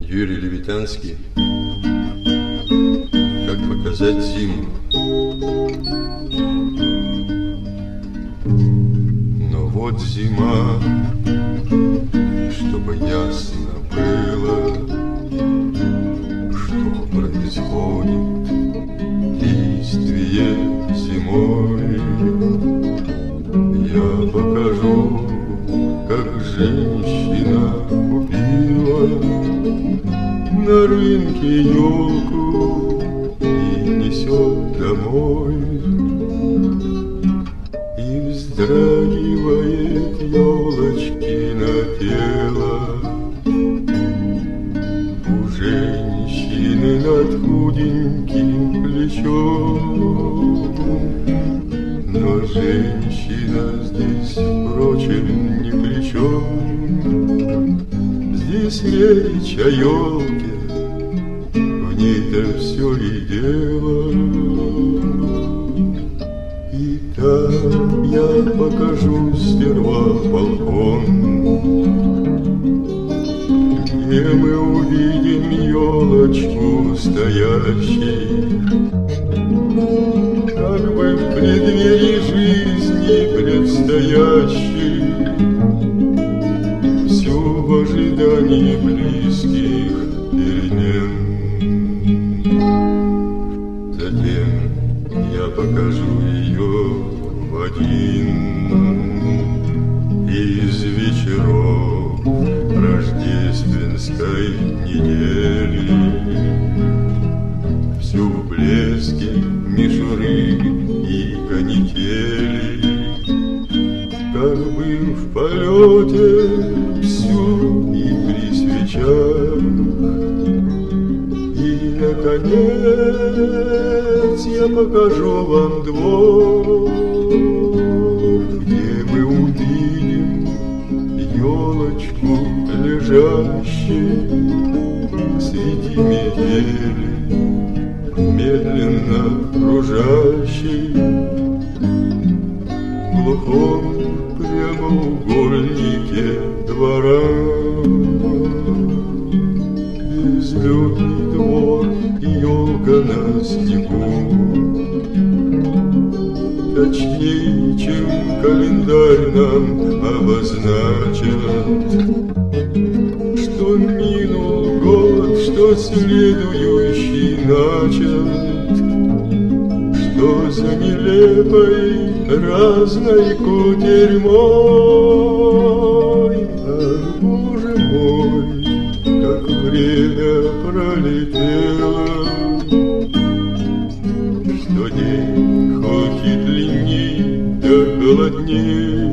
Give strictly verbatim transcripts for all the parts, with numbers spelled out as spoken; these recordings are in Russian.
Юрий Левитанский. Как показать зиму? Но вот зима, чтобы ясно было, что происходит в листве зимой. Я покажу, как женщина купила на рынке елку и несет домой. И вздрагивает елочки на тело у женщины над худеньким плечом. Но женщина здесь, впрочем, ни при чем. Здесь речь о елке, в ней-то все и дело. И там я покажу сперва балкон, где мы увидим елочку стоящей, как бы в преддверии жизни предстоящей, всю в ожидании близких перемен. Затем я покажу ее в один из вечеров рождественской недели, всю в блеске мишуры и канители, как бы в полете всю и при свечах. И, наконец, я покажу вам двор, где мы увидим елочку лежащей среди метели, медленно кружащей в глухом прямоугольнике двора. Безлюдный двор и елка на снегу, точнее, чем календарь нам обозначат, что минул год, что следующий начат, что за нелепой разной кутерьмой. Ах, Боже мой, как время пролетело, что день хоть и длинней, да холодней,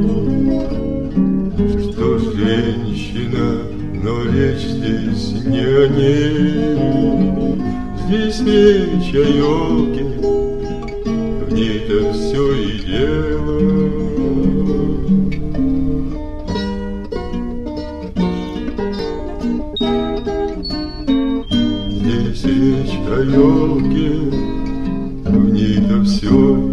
что женщина, но речь здесь не о ней. Здесь речь о елке, в ней-то все и дело. Здесь речь о елке, в ней-то все